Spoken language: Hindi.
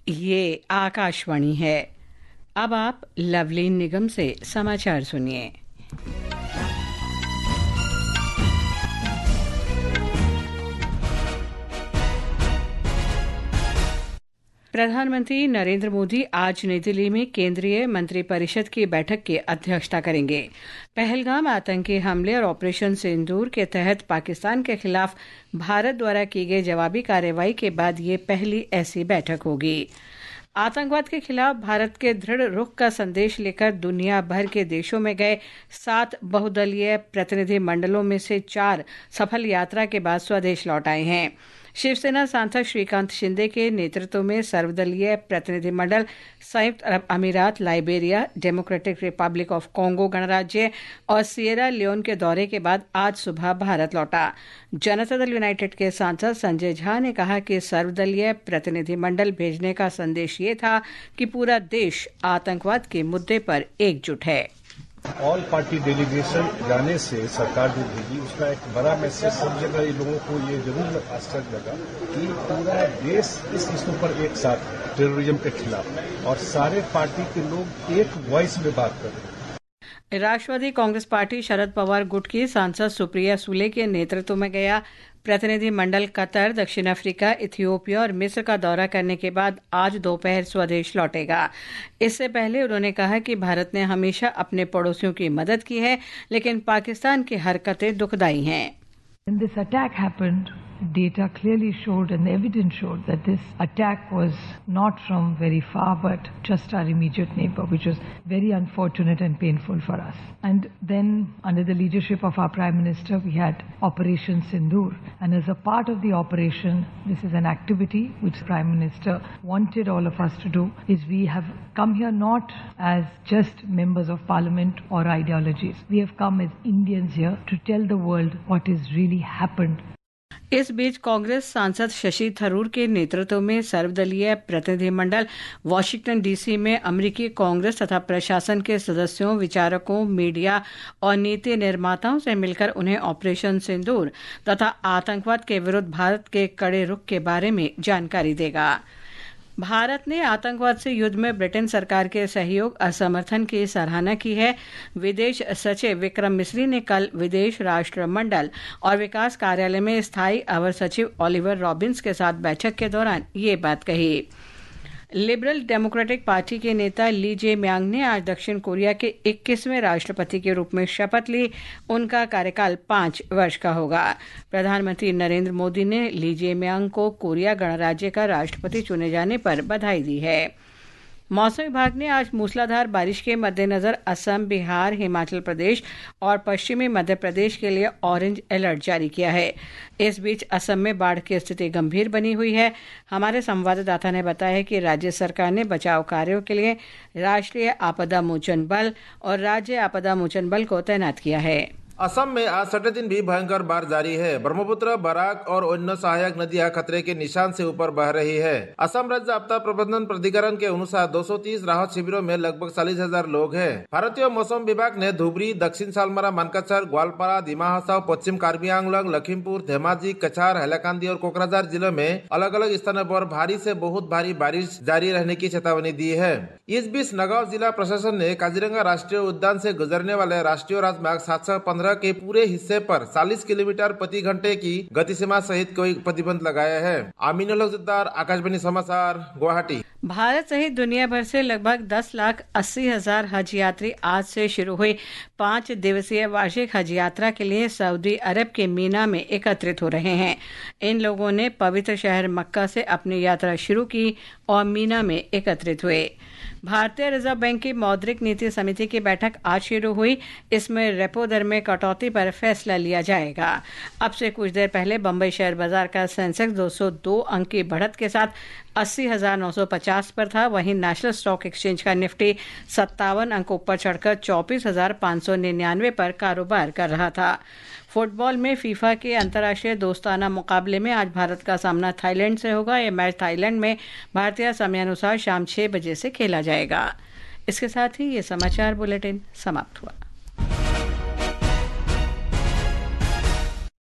ये आकाशवाणी है। अब आप लवलीन निगम से समाचार सुनिए। प्रधानमंत्री नरेंद्र मोदी आज नई दिल्ली में केंद्रीय मंत्रिपरिषद की बैठक की अध्यक्षता करेंगे। पहलगाम आतंकी हमले और ऑपरेशन सिंदूर के तहत पाकिस्तान के खिलाफ भारत द्वारा की गई जवाबी कार्रवाई के बाद ये पहली ऐसी बैठक होगी। आतंकवाद के खिलाफ भारत के दृढ़ रुख का संदेश लेकर दुनिया भर के देशों में गए 7 बहुदलीय प्रतिनिधि मंडलों में से 4 सफल यात्रा के बाद स्वदेश लौट आए हैं। शिवसेना सांसद श्रीकांत शिंदे के नेतृत्व में सर्वदलीय प्रतिनिधिमंडल संयुक्त अरब अमीरात, Liberia, democratic republic of Congo गणराज्य और सिएरा लियोन के दौरे के बाद आज सुबह भारत लौटा। जनता दल यूनाइटेड के सांसद संजय झा ने कहा कि सर्वदलीय प्रतिनिधिमंडल भेजने का संदेश ये था कि पूरा देश आतंकवाद के मुद्दे पर एकजुट है। ऑल पार्टी डेलीगेशन जाने से सरकार जो भेजी उसका एक बड़ा मैसेज सब जगह ये लोगों को ये जरूर आश्चर्य लगा कि पूरा देश इस इश्यू पर एक साथ है टेररिज्म के खिलाफ और सारे पार्टी के लोग एक वॉइस में बात कर रहे हैं। राष्ट्रवादी कांग्रेस पार्टी शरद पवार गुट की सांसद सुप्रिया सुले के नेतृत्व में गया प्रतिनिधि मंडल कतर, दक्षिण अफ्रीका, इथियोपिया और मिस्र का दौरा करने के बाद आज दोपहर स्वदेश लौटेगा। इससे पहले उन्होंने कहा कि भारत ने हमेशा अपने पड़ोसियों की मदद की है, लेकिन पाकिस्तान की हरकतें दुखदाई हैं। When this attack happened, data clearly showed and the evidence showed that this attack was not from very far but just our immediate neighbor, which was very unfortunate and painful for us. And then under the leadership of our Prime Minister, we had Operation Sindoor, and as a part of the operation, this is an activity which Prime Minister wanted all of us to do, is we have come here not as just members of parliament or ideologies. We have come as Indians here to tell the world what is really happened. इस बीच कांग्रेस सांसद शशि थरूर के नेतृत्व में सर्वदलीय प्रतिनिधिमंडल वाशिंगटन डीसी में अमेरिकी कांग्रेस तथा प्रशासन के सदस्यों, विचारकों, मीडिया और नीति निर्माताओं से मिलकर उन्हें ऑपरेशन सिंदूर तथा आतंकवाद के विरुद्ध भारत के कड़े रुख के बारे में जानकारी देगा। भारत ने आतंकवाद से युद्ध में ब्रिटेन सरकार के सहयोग और समर्थन की सराहना की है। विदेश सचिव विक्रम मिस्री ने कल विदेश राष्ट्रमंडल और विकास कार्यालय में स्थायी अवर सचिव ओलिवर रॉबिन्स के साथ बैठक के दौरान ये बात कही। लिबरल डेमोक्रेटिक पार्टी के नेता ली जे म्यांग ने आज दक्षिण कोरिया के 21वें राष्ट्रपति के रूप में शपथ ली। उनका कार्यकाल 5 वर्ष का होगा। प्रधानमंत्री नरेंद्र मोदी ने ली जे म्यांग को कोरिया गणराज्य का राष्ट्रपति चुने जाने पर बधाई दी है। मौसम विभाग ने आज मूसलाधार बारिश के मद्देनजर असम, बिहार, हिमाचल प्रदेश और पश्चिमी मध्य प्रदेश के लिए ऑरेंज अलर्ट जारी किया है। इस बीच असम में बाढ़ की स्थिति गंभीर बनी हुई है। हमारे संवाददाता ने बताया है कि राज्य सरकार ने बचाव कार्यों के लिए राष्ट्रीय आपदा मोचन बल और राज्य आपदा मोचन बल को तैनात किया है। असम में आज 6 दिन भी भयंकर बाढ़ जारी है। ब्रह्मपुत्र, बराक और अन्य सहायक नदियां खतरे के निशान से ऊपर बह रही है। असम राज्य आपदा प्रबंधन प्राधिकरण के अनुसार 230 राहत शिविरों में लगभग 40,000 लोग हैं। भारतीय मौसम विभाग ने धुबरी, दक्षिण सालमरा, मानकाचर, ग्वालपारा, दिमा हसाव, पश्चिम कार्बी आंगलंग, लखीमपुर, धेमाजी, कछार, हैलाकांदी और कोकराझार जिलों में अलग अलग स्थानों पर भारी से बहुत भारी बारिश जारी रहने की चेतावनी दी है। इस बीच नगांव जिला प्रशासन ने काजीरंगा राष्ट्रीय उद्यान से गुजरने वाले राष्ट्रीय राजमार्ग 715 के पूरे हिस्से पर 40 किलोमीटर प्रति घंटे की गति सीमा सहित कोई प्रतिबंध लगाया है। आमीनुल हक ज़िद्दार, आकाशवाणी समाचार, गुवाहाटी। भारत सहित दुनिया भर से लगभग 10,80,000 हज यात्री आज से शुरू हुई 5 दिवसीय वार्षिक हज यात्रा के लिए सऊदी अरब के मीना में एकत्रित हो रहे हैं। इन लोगों ने पवित्र शहर मक्का से अपनी यात्रा शुरू की और मीना में एकत्रित हुए। भारतीय रिजर्व बैंक की मौद्रिक नीति समिति की बैठक आज शुरू हुई। इसमें रेपो दर में कटौती पर फैसला लिया जाएगा। अब से कुछ देर पहले बंबई शेयर बाजार का सेंसेक्स 202 अंक की बढ़त के साथ 80,950 पर था। वहीं नेशनल स्टॉक एक्सचेंज का निफ्टी 57 अंक ऊपर चढ़कर 24,599 पर कारोबार कर रहा था। फुटबॉल में फीफा के अंतर्राष्ट्रीय दोस्ताना मुकाबले में आज भारत का सामना थाईलैंड से होगा। यह मैच थाईलैंड में भारतीय समयानुसार शाम 6 बजे से खेला जाएगा। इसके साथ ही ये समाचार बुलेटिन समाप्त हुआ।